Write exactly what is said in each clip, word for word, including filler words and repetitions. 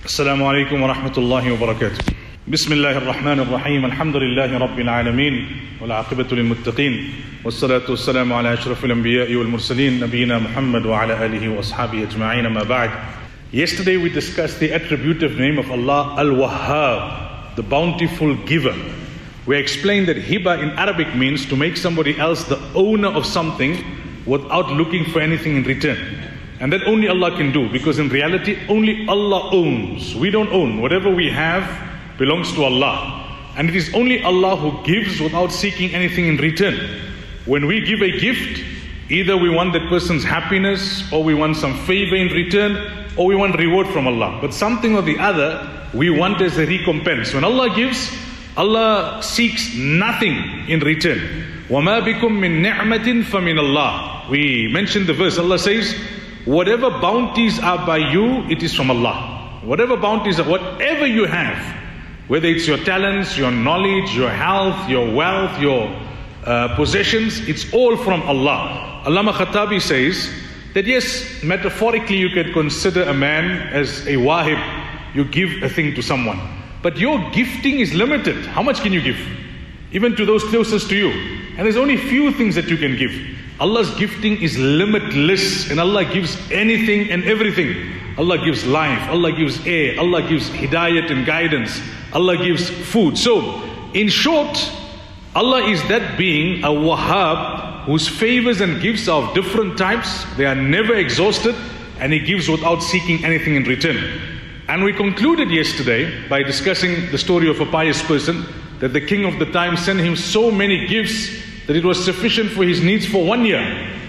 Assalamu alaikum wa rahmatullahi wa barakatuh. Bismillahir Rahmanir Rahim. Alhamdulillahi Rabbil Alameen. Wal aqibatu lil muttaqeen. Wassalatu wassalamu ala ashrafil anbiya'i wal mursaleen. Nabiyyina Muhammad wa ala alihi wa ashabihi ajma'in. Amma ba'd. Yesterday we discussed the attributive name of Allah, Al-Wahhab, the bountiful giver. We explained that hiba in Arabic means to make somebody else the owner of something without looking for anything in return. And that only Allah can do, because in reality only Allah owns. We don't own. Whatever we have belongs to Allah. And it is only Allah who gives without seeking anything in return. When we give a gift, either we want that person's happiness, or we want some favor in return, or we want reward from Allah. But something or the other we want as a recompense. When Allah gives, Allah seeks nothing in return. وَمَا بِكُم مِّن نِعْمَةٍ فَمِنَ اللَّهِ. We mentioned the verse. Allah says, whatever bounties are by you, it is from Allah. Whatever bounties are, whatever you have, whether it's your talents, your knowledge, your health, your wealth, your uh, possessions, it's all from Allah. Allama Khattabi says that yes, metaphorically you can consider a man as a wahib. You give a thing to someone. But your gifting is limited. How much can you give? Even to those closest to you. And there's only few things that you can give. Allah's gifting is limitless, and Allah gives anything and everything. Allah gives life, Allah gives air, Allah gives hidayat and guidance, Allah gives food. So, in short, Allah is that being, a Wahhab, whose favors and gifts are of different types. They are never exhausted, and He gives without seeking anything in return. And we concluded yesterday by discussing the story of a pious person, that the king of the time sent him so many gifts that it was sufficient for his needs for one year.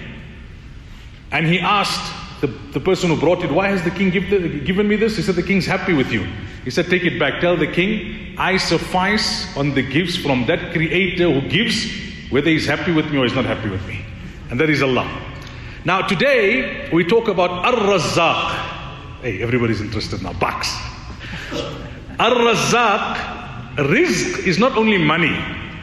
And he asked the, the person who brought it, why has the king give the, given me this? He said, the king's happy with you. He said, take it back. Tell the king, I suffice on the gifts from that creator who gives, whether he's happy with me or he's not happy with me. And that is Allah. Now today, we talk about Ar-Razzaq. Hey, everybody's interested now. Bucks. Ar-Razzaq, rizq is not only money.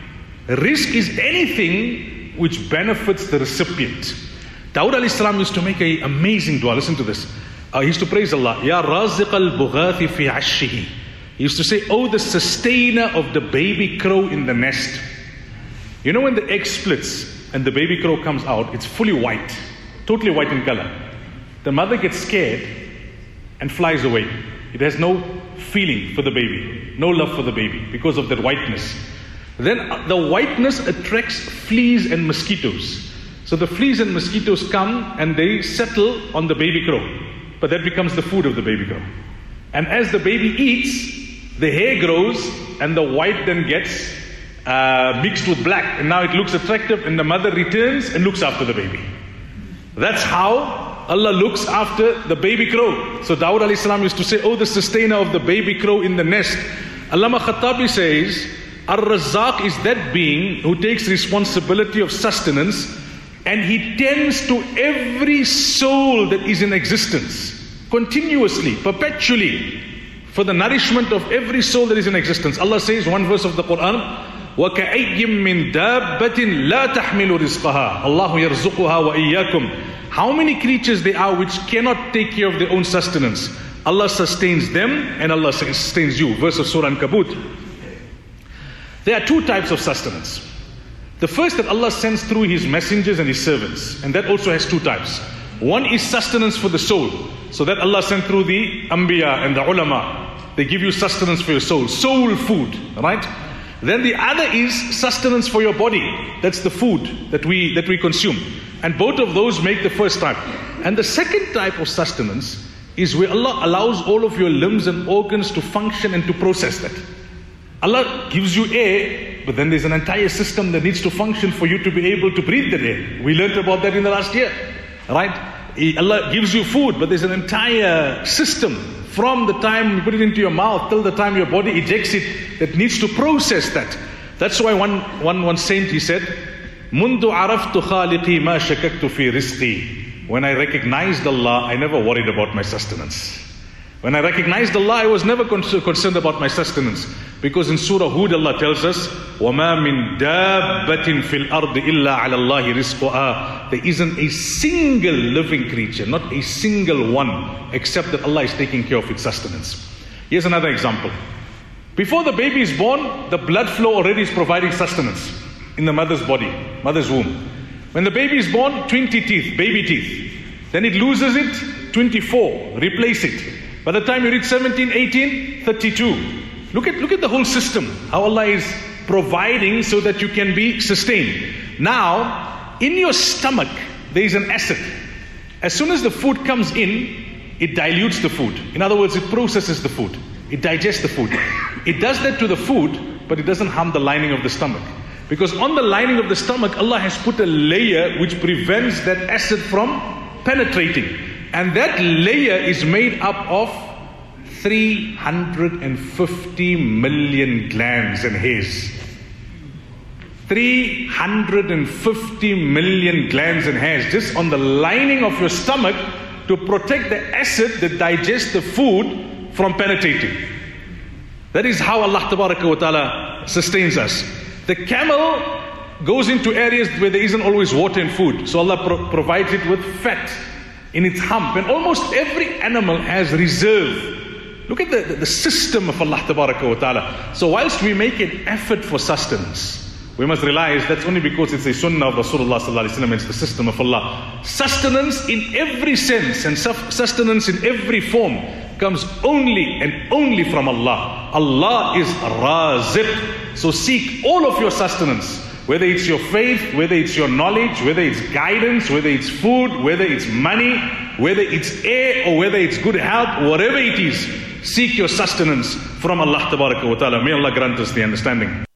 Rizq is anything which benefits the recipient. Dawud alayhi salam used to make an amazing dua. Listen to this. Uh, he used to praise Allah. Ya raziq al-bughathi fi ashihi. He used to say, oh, the sustainer of the baby crow in the nest. You know when the egg splits and the baby crow comes out, it's fully white. Totally white in color. The mother gets scared and flies away. It has no feeling for the baby. No love for the baby because of that whiteness. Then the whiteness attracts fleas and mosquitoes. So the fleas and mosquitoes come and they settle on the baby crow. But that becomes the food of the baby crow. And as the baby eats, the hair grows and the white then gets uh, mixed with black. And now it looks attractive, and the mother returns and looks after the baby. That's how Allah looks after the baby crow. So Dawud alayhi salam used to say, oh, the sustainer of the baby crow in the nest. Allama Khattabi says, Ar-Razzaq is that being who takes responsibility of sustenance, and he tends to every soul that is in existence, continuously, perpetually, for the nourishment of every soul that is in existence. Allah says, one verse of the Quran, وَكَأَيِّم مِّن دَابَّةٍ لَا تَحْمِلُ رِزْقَهَا اللَّهُ يَرْزُقُهَا وَإِيَّاكُمْ. How many creatures there are which cannot take care of their own sustenance? Allah sustains them, and Allah sustains you. Verse of Surah An-Kabut. There are two types of sustenance. The first that Allah sends through His messengers and His servants. And that also has two types. One is sustenance for the soul. So that Allah sent through the Anbiya and the Ulama. They give you sustenance for your soul. Soul food. Right? Then the other is sustenance for your body. That's the food that we, that we consume. And both of those make the first type. And the second type of sustenance is where Allah allows all of your limbs and organs to function and to process that. Allah gives you air, but then there's an entire system that needs to function for you to be able to breathe that air. We learned about that in the last year, right? Allah gives you food, but there's an entire system from the time you put it into your mouth till the time your body ejects it that needs to process that. That's why one, one, one saint, he said, مُنْدُ عَرَفْتُ خَالِقِي مَا شَكَكْتُ فِي رِزْقِي. When I recognized Allah, I never worried about my sustenance. When I recognized Allah, I was never con- concerned about my sustenance. Because in Surah Hud, Allah tells us, وَمَا مِن دَابَّةٍ فِي الْأَرْضِ إِلَّا عَلَى اللَّهِ رِزْقُهَا. There isn't a single living creature, not a single one, except that Allah is taking care of its sustenance. Here's another example. Before the baby is born, the blood flow already is providing sustenance in the mother's body, mother's womb. When the baby is born, twenty teeth, baby teeth. Then it loses it, twenty-four, replace it. By the time you reach seventeen, eighteen, thirty-two. Look at, look at the whole system, how Allah is providing so that you can be sustained. Now, in your stomach, there is an acid. As soon as the food comes in, it dilutes the food. In other words, it processes the food. It digests the food. It does that to the food, but it doesn't harm the lining of the stomach. Because on the lining of the stomach, Allah has put a layer which prevents that acid from penetrating. And that layer is made up of three hundred fifty million glands and hairs. three hundred fifty million glands and hairs just on the lining of your stomach to protect the acid that digests the food from penetrating. That is how Allah Tabaraka wa Ta'ala sustains us. The camel goes into areas where there isn't always water and food. So Allah pro- provides it with fat in its hump. And almost every animal has reserve. Look at the, the, the system of Allah Tabaraka wa Ta'ala. So whilst we make an effort for sustenance, we must realize that's only because it's a sunnah of Rasulullah Sallallahu Alaihi Wasallam. It's the system of Allah. Sustenance in every sense and sustenance in every form comes only and only from Allah. Allah is Raziq. So seek all of your sustenance, whether it's your faith, whether it's your knowledge, whether it's guidance, whether it's food, whether it's money, whether it's air, or whether it's good health, whatever it is, seek your sustenance from Allah Tabaraka wa Ta'ala. May Allah grant us the understanding.